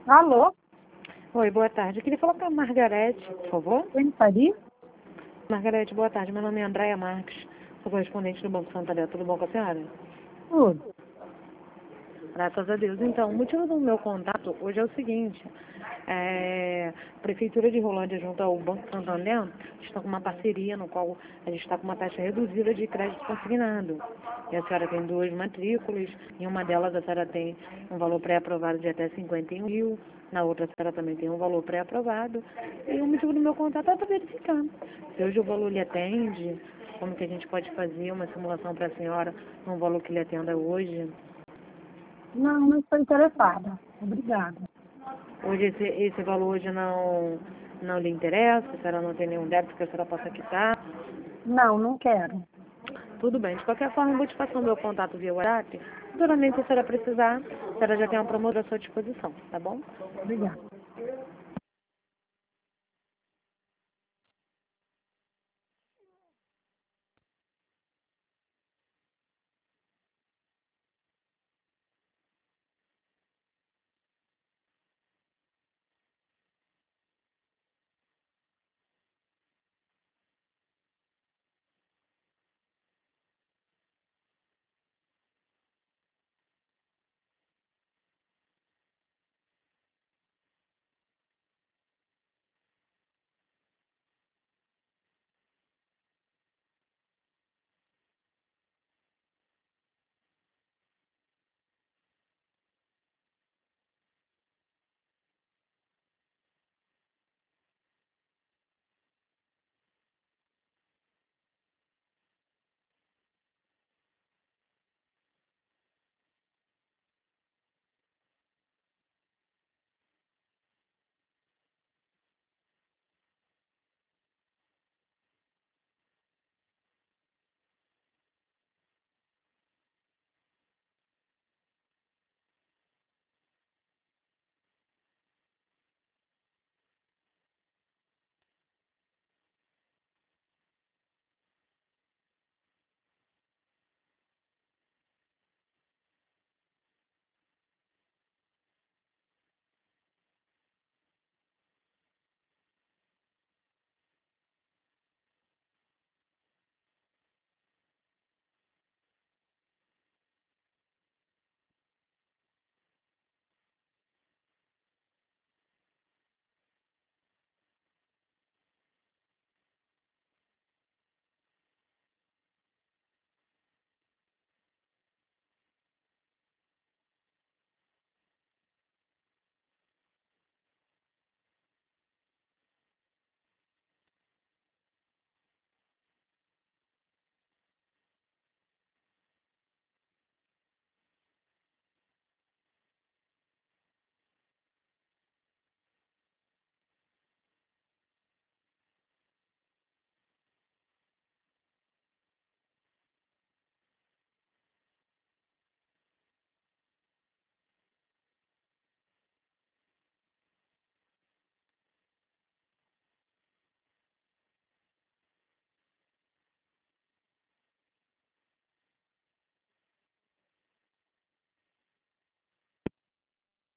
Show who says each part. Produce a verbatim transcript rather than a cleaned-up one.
Speaker 1: Alô?
Speaker 2: Oi, boa tarde. Eu queria falar com a Margarete, por favor.
Speaker 1: Quem faria?
Speaker 2: Margarete, boa tarde. Meu nome é Andréia Marques, sou correspondente do Banco Santander. Tudo bom com a senhora?
Speaker 1: Tudo.
Speaker 2: Graças a Deus. Então, o motivo do meu contato hoje é o seguinte. É, a Prefeitura de Rolândia, junto ao Banco Santander, está com uma parceria no qual a gente está com uma taxa reduzida de crédito consignado. E a senhora tem duas matrículas, em uma delas a senhora tem um valor pré-aprovado de até cinquenta e um mil, na outra a senhora também tem um valor pré-aprovado. E o motivo do meu contato é para verificar se hoje o valor lhe atende, como que a gente pode fazer uma simulação para a senhora num valor que lhe atenda hoje.
Speaker 1: Não, não estou interessada. Obrigada.
Speaker 2: Hoje esse, esse valor hoje não, não lhe interessa, a senhora não tem nenhum débito que a senhora possa quitar.
Speaker 1: Não, não quero.
Speaker 2: Tudo bem, de qualquer forma eu vou te passar o meu contato via WhatsApp. Futuramente, se a senhora precisar, a senhora já tem uma promoção à sua disposição, tá bom?
Speaker 1: Obrigada.